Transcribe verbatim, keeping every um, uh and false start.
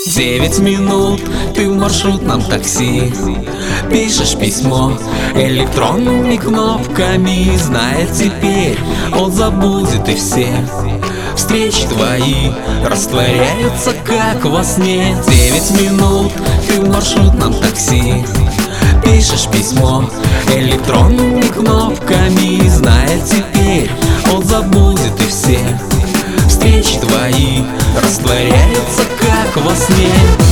Девять минут, ты в маршрутном такси, пишешь письмо электронными кнопками. Зная теперь, он забудет и все встречи твои растворяются как во сне. Девять минут, ты в маршрутном такси, пишешь письмо электронными кнопками. Зная теперь, он забудет и все встречи твои растворяются как во сне.